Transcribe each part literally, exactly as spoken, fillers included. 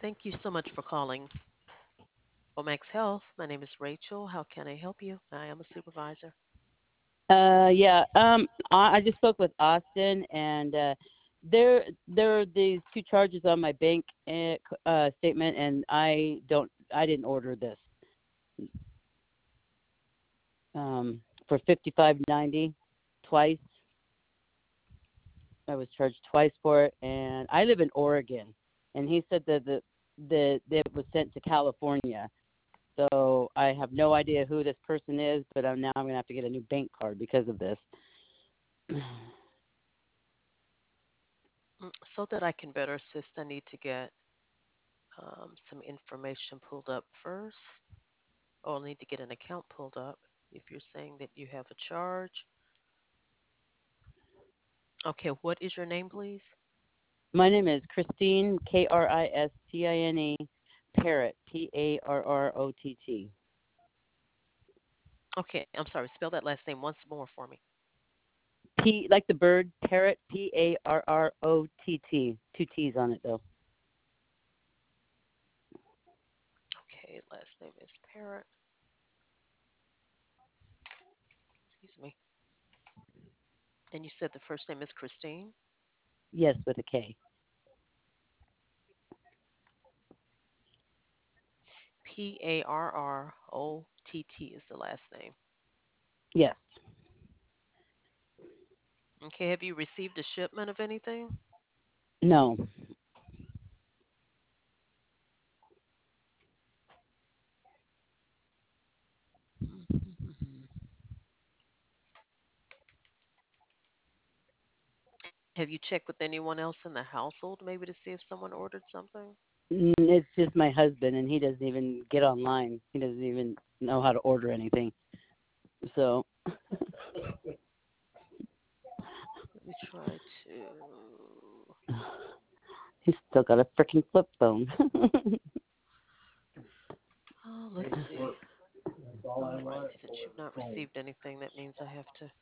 Thank you so much for calling Omax Health. My name is Rachel. How can I help you? I am a supervisor. Uh, yeah. Um, I, I just spoke with Austin, and uh, there there are these two charges on my bank uh, uh, statement, and I don't I didn't order this um, for fifty five ninety twice. I was charged twice for it, and I live in Oregon, and he said that the the that it was sent to California. So I have no idea who this person is, but I'm now I'm gonna have to get a new bank card because of this. Mm, So that I can better assist, I need to get um, some information pulled up first. Or I'll need to get an account pulled up. If you're saying that you have a charge. Okay, what is your name, please? My name is Christine, K R I S T I N E, Parrott, P A R R O T T. Okay, I'm sorry. Spell that last name once more for me. P, like the bird, Parrott, P A R R O T T. Two T's on it, though. Okay, last name is Parrot. Excuse me. And you said the first name is Christine. Yes, with a K. P A R R O T T is the last name. Yes. Okay, have you received a shipment of anything? No. Have you checked with anyone else in the household maybe to see if someone ordered something? Mm, It's just my husband, and he doesn't even get online. He doesn't even know how to order anything. So Let me try to. he's still got a freaking flip phone. Oh, let's see. All right, since you've not received anything, that means I have to.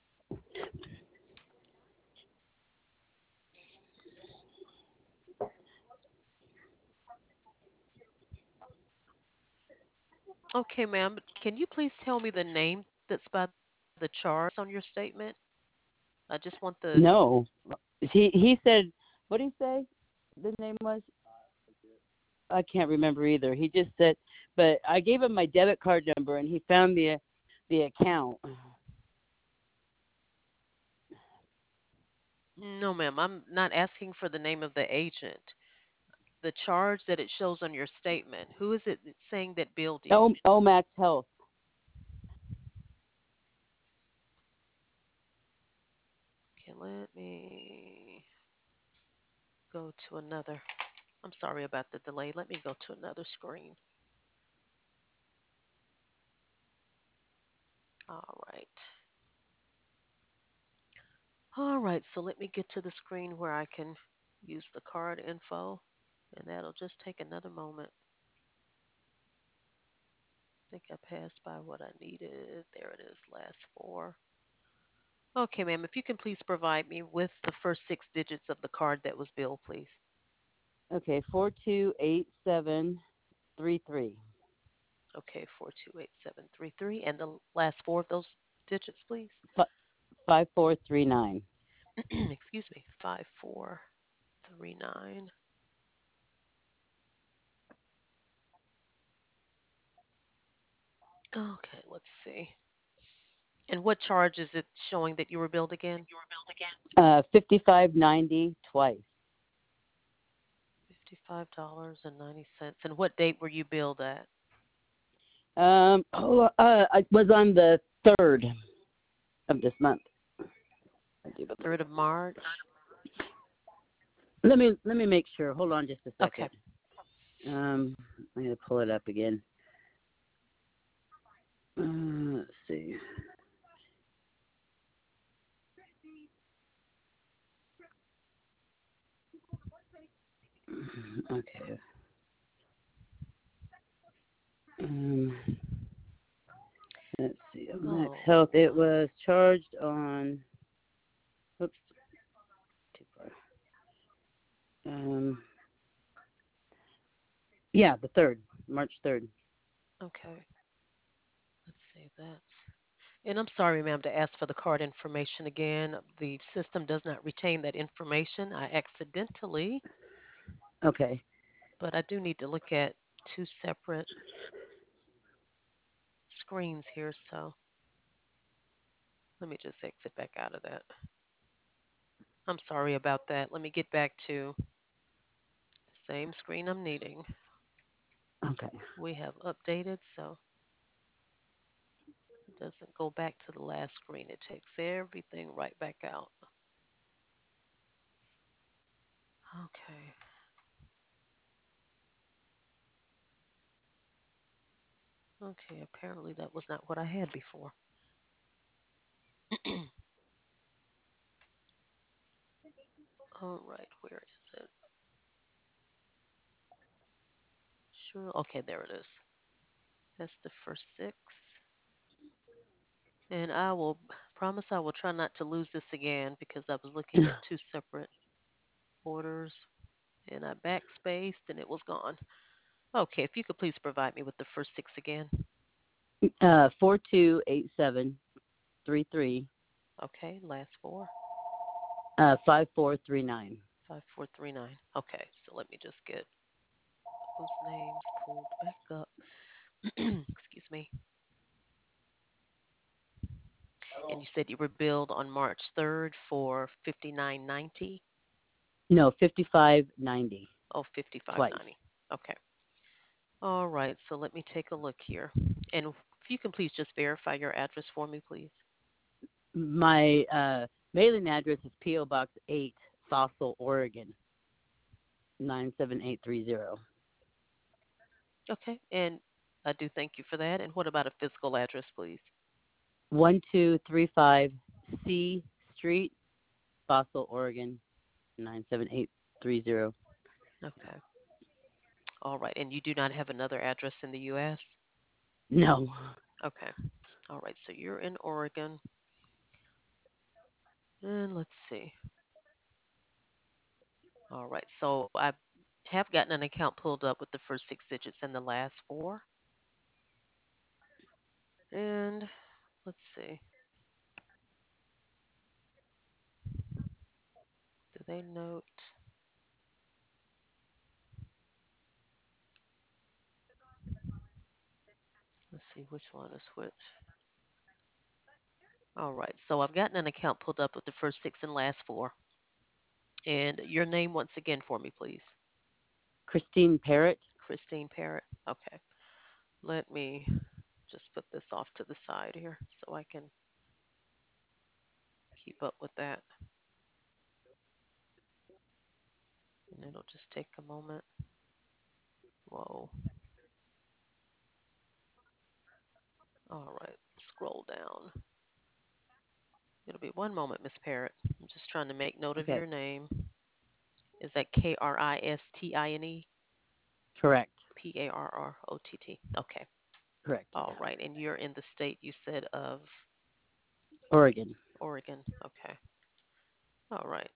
Okay, ma'am, can you please tell me the name that's by the charge on your statement? I just want the. No. He he said, what did he say? The name was, I can't remember either. He just said, but I gave him my debit card number, and he found the the account. No, ma'am, I'm not asking for the name of the agent. The charge that it shows on your statement. Who is it that's saying that billed you? O Omax Health. Okay, let me go to another. I'm sorry about the delay. Let me go to another screen. All right. All right, so let me get to the screen where I can use the card info, and that'll just take another moment. I think I passed by what I needed. There it is, last four. Okay, ma'am, if you can please provide me with the first six digits of the card that was billed, please. Okay, four two eight seven three three. Okay, four two eight seven three three, and the last four of those digits, please. Five four three nine. Excuse me, five four three nine. Okay, let's see. And what charge is it showing that you were billed again? Uh, fifty five ninety twice. Fifty-five dollars and ninety cents. And what date were you billed at? Um, oh, uh, I was on the third of this month. Third of March. Let me let me make sure. Hold on just a Okay. second. Um, I'm gonna pull it up again. Uh, let's see. Okay. Um, let's see. Max Oh, Health. It was charged on. Oops, too far. Um, Yeah, the third, March third. Okay, let's see that. And I'm sorry, ma'am, to ask for the card information again. The system does not retain that information. I accidentally, Okay. but I do need to look at two separate screens here. So let me just exit back out of that. I'm sorry about that. Let me get back to the same screen I'm needing. Okay. We have updated, so it doesn't go back to the last screen. It takes everything right back out. Okay. Okay, apparently that was not what I had before. All right, where is it? Sure. Okay, there it is. That's the first six. And I will promise I will try not to lose this again because I was looking at two separate orders and I backspaced and it was gone. Okay, if you could please provide me with the first six again. Uh, four two eight seven three three Okay, last four. uh five four three nine. Five four three nine. Okay, so let me just get those names pulled back up. Excuse me. And you said you were billed on March third for fifty nine ninety. No, fifty five ninety Oh, fifty five twice. ninety. Okay. All right, so let me take a look here. And if you can please just verify your address for me, please. My uh mailing address is P O Box eight, Fossil, Oregon nine seven eight three zero. Okay, and I do thank you for that. And what about a physical address, please? One two three five C Street, Fossil, Oregon nine seven eight three zero. Okay. All right, and you do not have another address in the U S? No. Okay. All right, so you're in Oregon. And let's see. All right, so I have gotten an account pulled up with the first six digits and the last four. And let's see. Do they note? Let's see which one is which. All right, so I've gotten an account pulled up with the first six and last four. And your name once again for me, please. Christine Parrott. Christine Parrott. Okay. Let me just put this off to the side here so I can keep up with that. And it'll just take a moment. Whoa. All right. Scroll down. It'll be one moment, Miss Parrott. I'm just trying to make note of Okay. your name. Is that K R I S T I N E? Correct. P A R R O T T. Okay. Correct. All right. And you're in the state you said of Oregon. Oregon. Okay. All right.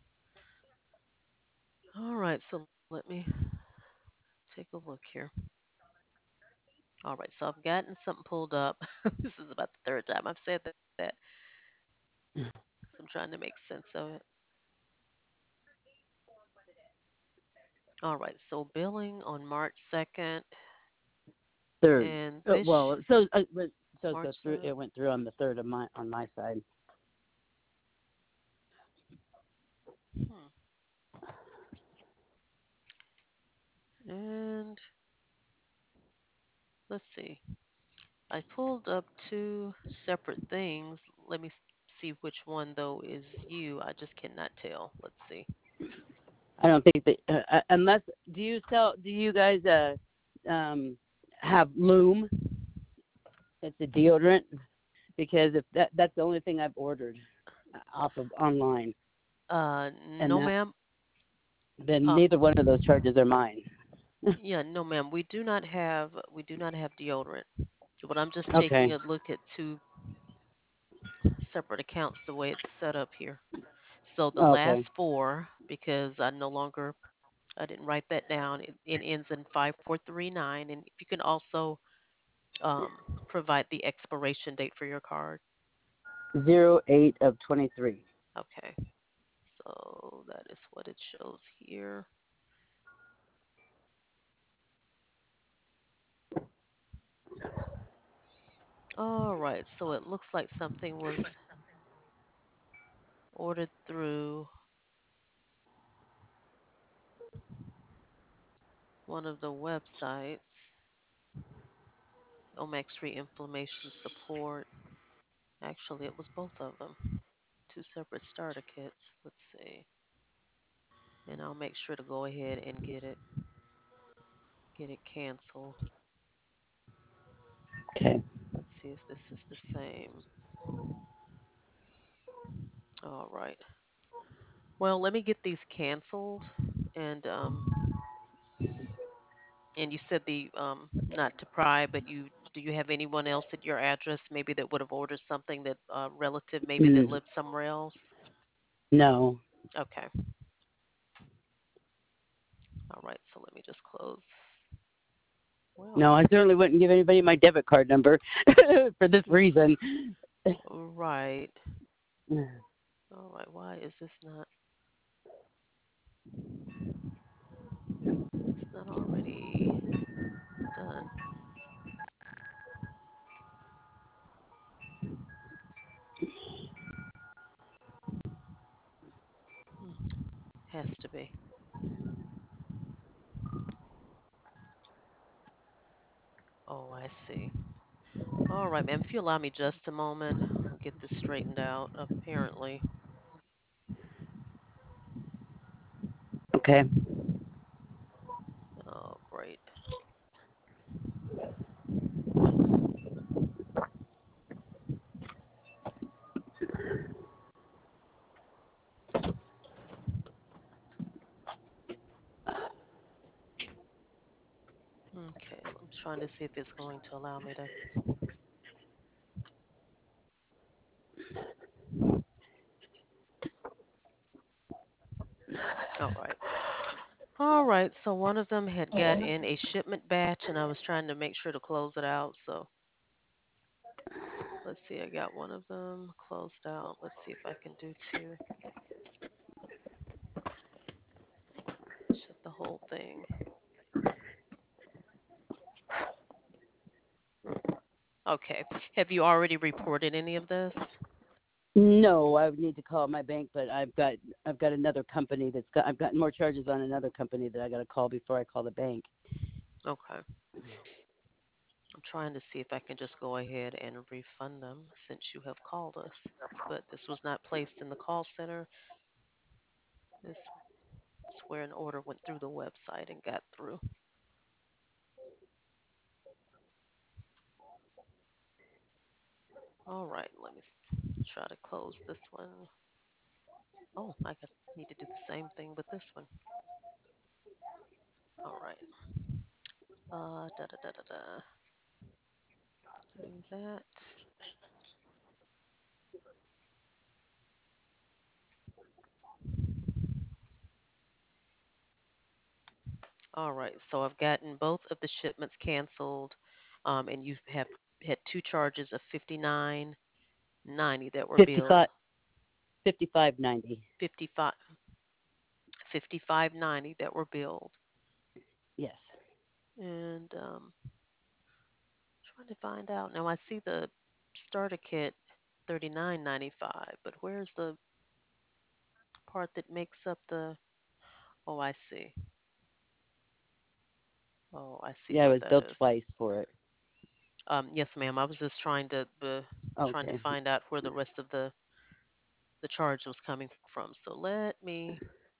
All right. So let me take a look here. All right. So I've gotten something pulled up. This is about the third time I've said that. So I'm trying to make sense of it. All right. So billing on March second Third. and Uh, this well, so uh, but- so it March go through. third. It went through on the third of my on my side. Hmm. And let's see. I pulled up two separate things. Let me see which one though is you. I just cannot tell. Let's see. I don't think that uh, uh, unless do you sell? Do you guys uh um have Loom? It's a deodorant because if that that's the only thing I've ordered off of online, Uh, and no, that ma'am. then Uh, neither one of those charges are mine. yeah, no, ma'am. We do not have we do not have deodorant. But I'm just taking Okay. a look at two separate accounts the way it's set up here. So the last Okay. four, because I no longer I didn't write that down. It, it ends in five four three nine. And if you can also um, provide the expiration date for your card. Zero eight of twenty-three. Okay. So that is what it shows here. All right. So it looks like something was ordered through one of the websites. Omax Inflammation Support. Actually, it was both of them. Two separate starter kits. Let's see. And I'll make sure to go ahead and get it get it canceled. Okay. Let's see if this is the same. All right. Well, let me get these canceled, and um, and you said the um, not to pry, but you do you have anyone else at your address maybe that would have ordered something that uh, relative maybe that Mm, lived somewhere else? no. Okay. All right. So let me just close. Well, No, I certainly wouldn't give anybody my debit card number for this reason. right. All right. Why is this not? It's not already done. Hmm. Has to be. Oh, I see. All right, ma'am. If you allow me just a moment, I'll get this straightened out. Apparently. Okay. Oh, great. Okay, I'm trying to see if it's going to allow me to. All right. All right. So one of them had got in a shipment batch, and I was trying to make sure to close it out. So let's see. I got one of them closed out. Let's see if I can do two. Shut the whole thing. Okay. Have you already reported any of this? No, I would need to call my bank, but I've got I've got another company that's got I've gotten more charges on another company that I got to call before I call the bank. Okay. I'm trying to see if I can just go ahead and refund them since you have called us. But this was not placed in the call center. This is where an order went through the website and got through. All right, let me try to close this one. Oh, I got, need to do the same thing with this one. All right. Uh, da da da da da. Do that. All right. So I've gotten both of the shipments canceled, um, and you have had two charges of fifty nine ninety that were Fifty billed. five, fifty five ninety. Fifty five fifty five ninety that were billed. Yes. And um, trying to find out. Now I see the starter kit thirty nine ninety five, but where's the part that makes up the? Oh, I see. Oh, I see Yeah, I what was that billed is. twice for it. Um, yes, ma'am. I was just trying to uh, trying to Okay. find out where the rest of the the charge was coming from. So let me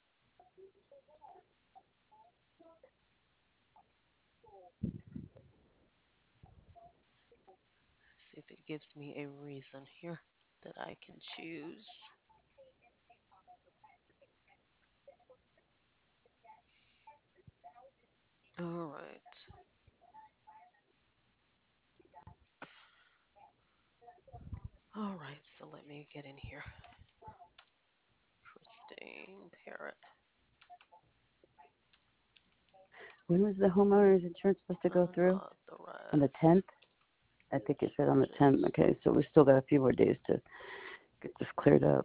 see if it gives me a reason here that I can choose. All right. All right. So let me get in here. Christine Parrott. When was the homeowner's insurance supposed to go through? On the Unauthorized tenth? I think it said on the tenth. purchase. Okay, so we still got a few more days to get this cleared up.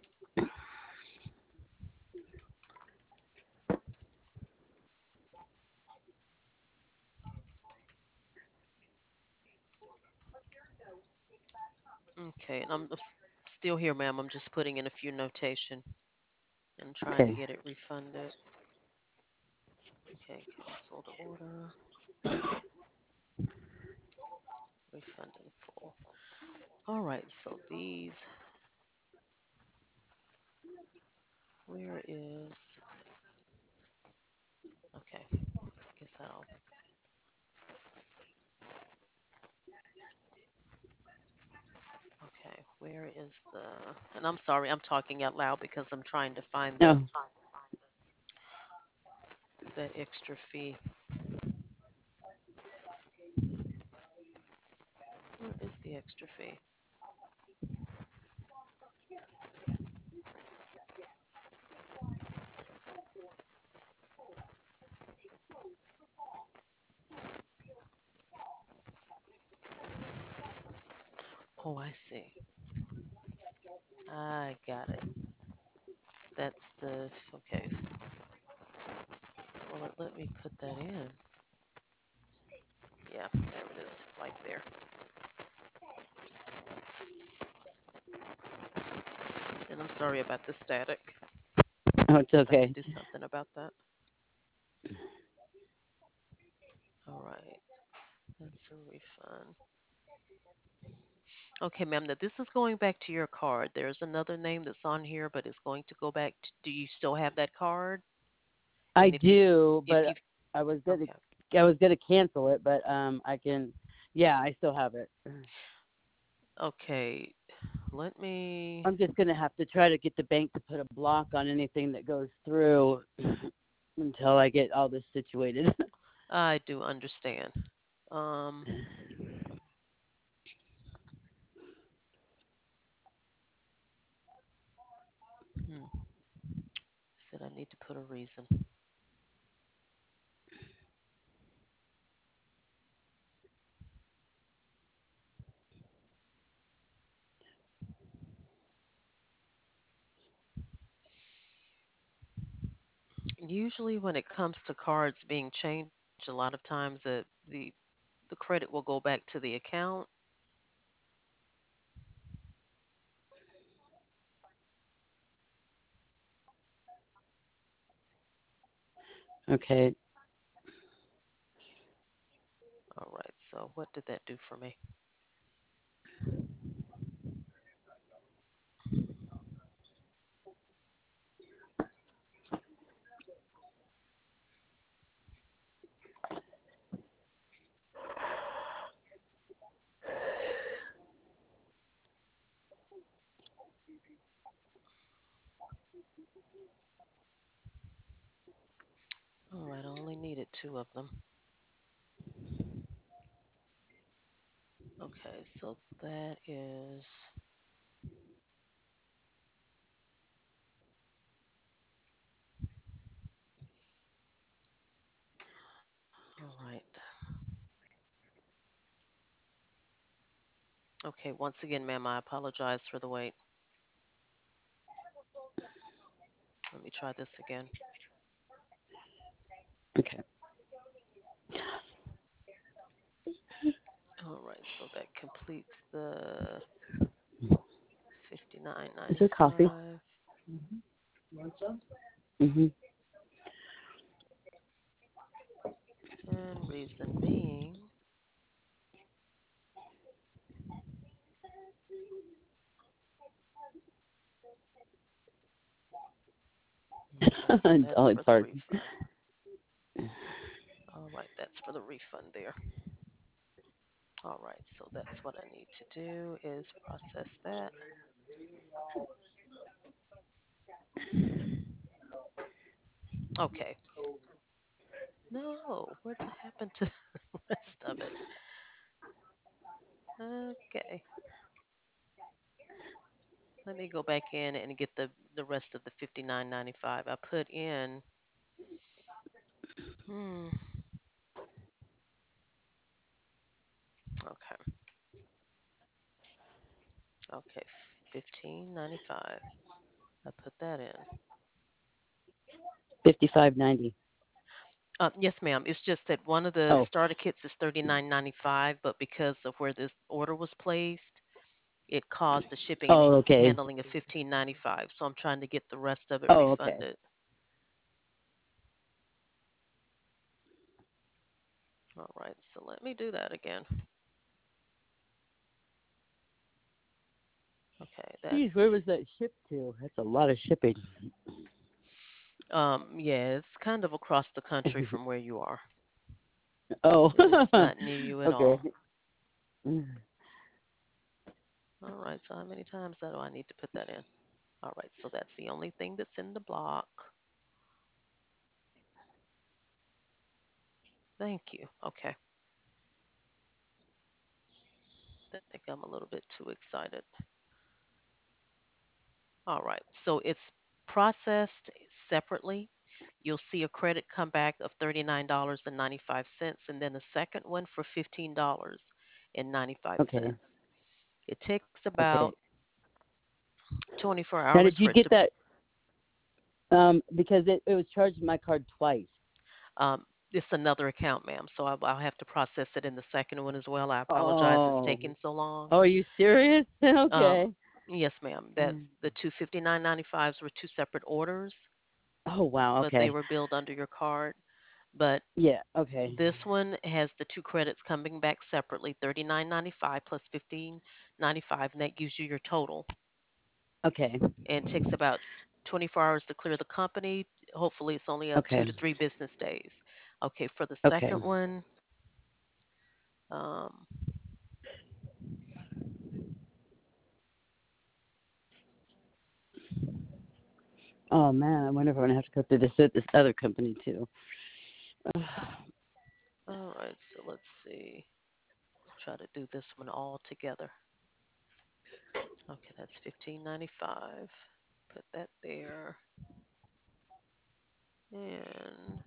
Okay, and I'm s- still here, ma'am. I'm just putting in a few notation and trying to Okay. get it refunded. Okay, cancel the order. Refund in full. All right, so these, where is, okay, guess I'll, okay, where is the, and I'm sorry, I'm talking out loud because I'm trying to find the, No. that extra fee. Where is the extra fee? Oh, I see. I got it. That's the, okay, well, it let me put that in. Yeah, there it is, right there. And I'm sorry about the static. Oh, it's Guess I can okay. do something about that. All right, that's a refund. Okay, ma'am, now this is going back to your card. There's another name that's on here, but it's going to go back to, do you still have that card? I I mean, if you, do, if but you, I was gonna okay, I was gonna cancel it, but um I can yeah, I still have it. okay, let me, I'm just gonna have to try to get the bank to put a block on anything that goes through until I get all this situated. I do understand. Um, hmm, said I need to put a reason. Usually when it comes to cards being changed, a lot of times the, the, the credit will go back to the account. Okay. All right, so what did that do for me? All right, I only needed two of them. Okay, so that is, all right. Okay, once again, ma'am, I apologize for the wait. Let me try this again. Okay. All right, so that completes the Is there coffee? fifty-nine ninety-five. Mhm. And reason being, okay, so Oh, that's it's for the hard. refund. All right, that's for the refund there. All right, so that's what I need to do is process that. Okay. No, what happened to the rest of it? Okay. Let me go back in and get the the rest of the fifty-nine ninety-five. I put in, hmm. Okay. Okay. Fifteen ninety five. I put that in. Fifty-five ninety. Uh, yes, ma'am. It's just that one of the Oh, starter kits is thirty nine ninety five, but because of where this order was placed, it caused the shipping and oh, han- okay. handling of fifteen ninety five. So I'm trying to get the rest of it Oh, okay. refunded. All right. So let me do that again. Okay. Geez, where was That's that shipped to? That's a lot of shipping. um. Yeah. It's kind of across the country from where you are. Oh, It's not near you at okay. all. All right. So how many times do I need to put that in? All right. So that's the only thing that's in the block. Thank you. Okay. I think I'm a little bit too excited. All right. So it's processed separately. You'll see a credit come back of thirty-nine dollars and ninety-five cents and then a second one for fifteen dollars and ninety-five Okay. cents. It takes about Okay. twenty-four Now, hours did for you it get to that? Um, because it, it was charged my card twice. um it's another account, ma'am. So I'll, I'll have to process it in the second one as well. I apologize it's Oh. taking so long. Oh, are you serious? Um Okay. yes, ma'am. That the two fifty-nine ninety-fives were two separate orders, Oh, wow. but they Okay. were billed under your card. But Yeah. Okay. this one has the two credits coming back separately, thirty-nine ninety-five plus fifteen ninety-five, and that gives you your total. Okay. And it takes about twenty-four hours to clear the company. Hopefully, it's only up two Okay. to three business days. Okay, for the Okay. second one, um, Oh man, I wonder if I'm gonna have to go through this this other company too. all right, so let's see. Try to do this one all together. Okay, that's fifteen ninety-five. Put that there. And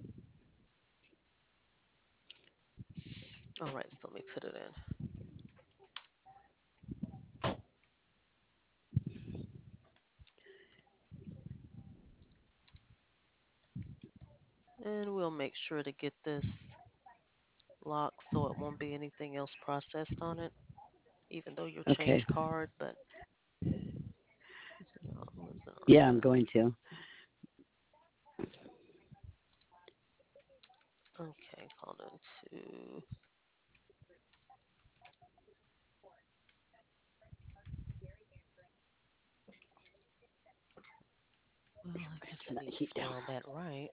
all right, so let me put it in. And we'll make sure to get this locked so it won't be anything else processed on it, even though you'll Okay. change card. But zero, zero, Yeah, I'm ten. going to. Okay, hold on to. Well, I guess I Turn that need to heat down. spell that right.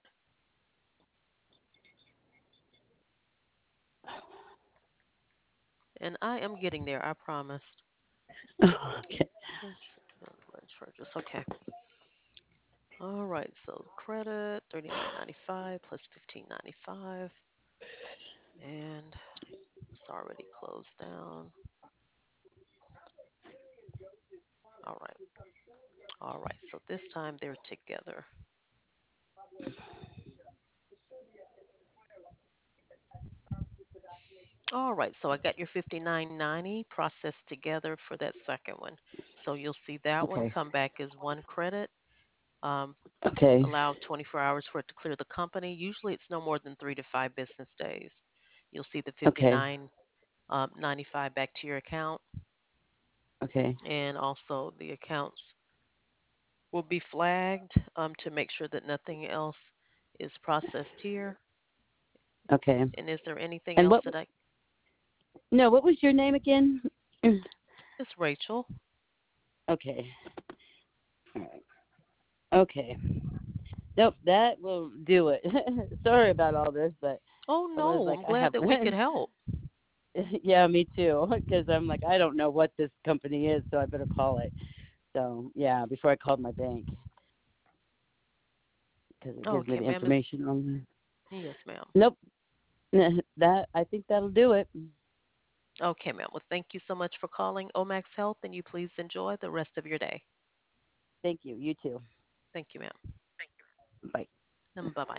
And I am getting there, I promise. Okay. Let's let's purchase. Okay. All right. So credit thirty nine ninety five plus fifteen ninety five, and it's already closed down. All right. All right. So this time they're together. All right, so I got your fifty-nine ninety processed together for that second one. So you'll see that one Okay. come back as one credit. Um, Okay. allow twenty-four hours for it to clear the company. Usually it's no more than three to five business days. You'll see the Okay. fifty-nine um, ninety-five back to your account, Okay. and also the accounts will be flagged um, to make sure that nothing else is processed here. Okay. And is there anything And else what? that I? No, what was your name again? It's Rachel. Okay. All right. Okay. Nope, that will do it. Sorry about all this, but Oh I was no, like, I'm I glad have. that we could help. Yeah, me too. Because I'm like, I don't know what this company is, so I better call it. So yeah, before I called my bank, because it gives me Okay, the ma'am. Is information on. yes, ma'am. Nope. That I think that'll do it. Okay, ma'am. Well, thank you so much for calling Omax Health, and you please enjoy the rest of your day. Thank you. You too. Thank you, ma'am. Bye. And bye bye.